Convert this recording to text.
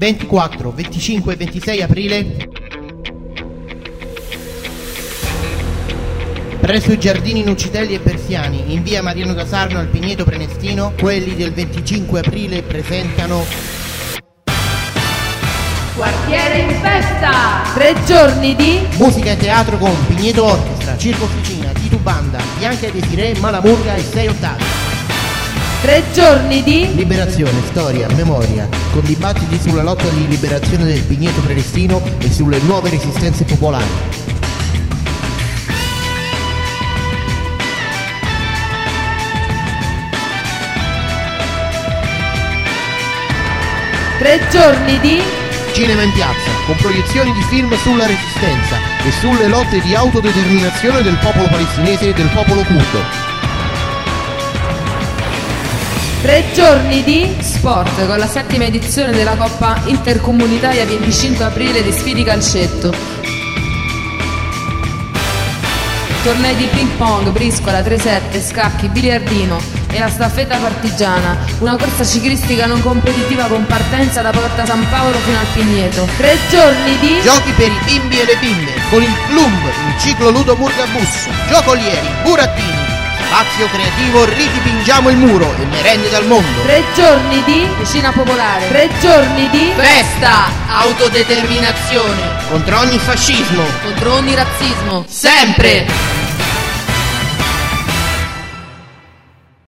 24, 25 e 26 aprile presso i giardini Nucitelli e Persiani in via Mariano da Sarno al Pigneto Prenestino. Quelli del 25 aprile presentano Quartiere in festa! 3 giorni di musica e teatro con Pigneto Orchestra, Circo Officina, Titubanda, Bianca e Desiree, Malamurga e 6 ottavi. 3 giorni di liberazione, storia, memoria, con dibattiti sulla lotta di liberazione del Pigneto Prenestino e sulle nuove resistenze popolari. 3 giorni di cinema in piazza, con proiezioni di film sulla resistenza e sulle lotte di autodeterminazione del popolo palestinese e del popolo curdo. 3 giorni di sport, con la 7ª edizione della Coppa Intercomunitaria 25 aprile di Sfidi Calcetto. Tornei di ping pong, briscola, 3-7, scacchi, biliardino e la staffetta partigiana, una corsa ciclistica non competitiva con partenza da Porta San Paolo fino al Pigneto. 3 giorni di giochi per i bimbi e le bimbe, con il Plumb, il ciclo Ludo Murgabus, giocolieri, burattini, spazio creativo, ridipingiamo il muro e merende dal mondo. 3 giorni di cucina popolare. 3 giorni di festa, autodeterminazione, contro ogni fascismo, contro ogni razzismo, sempre!